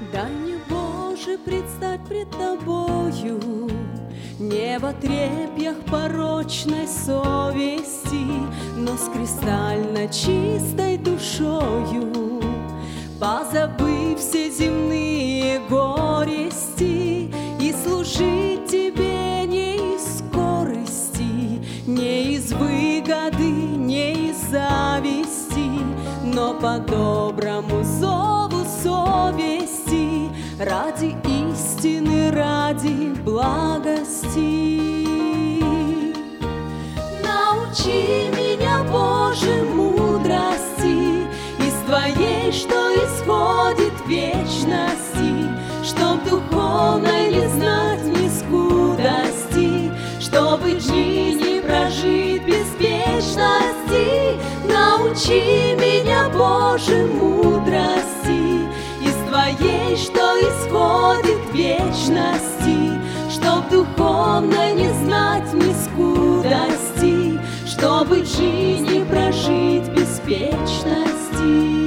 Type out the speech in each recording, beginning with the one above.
Дай мне, Боже, предстать пред Тобою, не в отрепьях порочной совести, но с кристально чистой душою, позабыв все земные горести, и служить Тебе не из скорости, не из выгоды, не из зависти, но по доброму зову совести, ради истины, ради благости. Научи меня, Боже, мудрости из Твоей, что исходит вечности, чтоб духовной не знать ни скудости, чтобы дни не прожить беспечности. Научи меня, Боже, мудрости из Твоей, что исходит вечности, чтоб духовно не знать ни скудости, чтобы жизни прожить беспечности.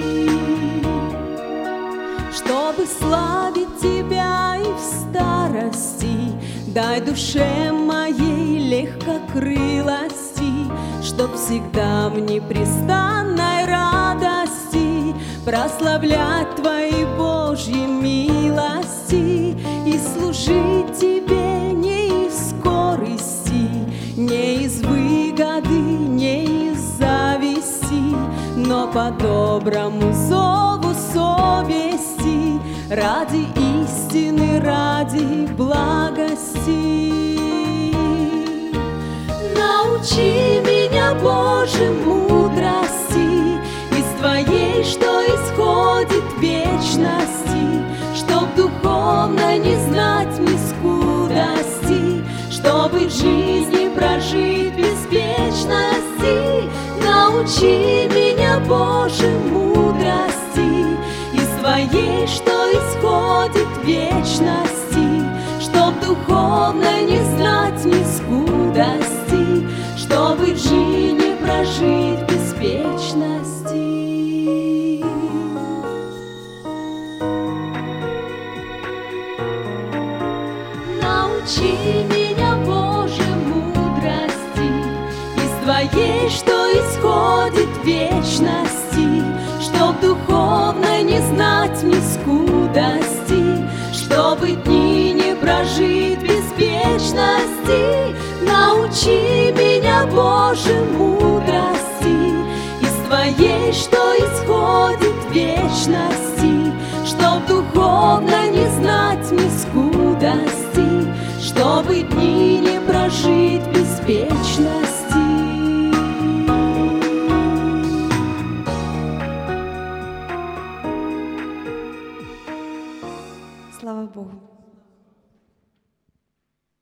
Чтобы славить Тебя и в старости, дай душе моей легкокрылости, чтоб всегда в непрестанной радости прославлять Твои Божьи милости и служить Тебе не из скорости, не из выгоды, не из зависти, но по доброму зову совести, ради истины, ради благости. Научи меня, Боже, мудрости из Твоей, что исходит вечности, чтоб духовно не знать ни скудости, чтобы жизни прожить беспечности. Научи меня, Боже, мудрости из Твоей, что исходит вечности, чтоб духовно не знать ни скудости, чтобы жизни прожить беспечности. Научи меня, Боже, мудрости из Твоей, что исходит вечности, чтоб духовно не знать ни скудости, чтобы дни не прожить беспечности. Научи меня, Боже, мудрости из Твоей, что исходит вечности, чтоб духовно не знать ни скудости, чтобы дни не прожить беспечности. Слава Богу.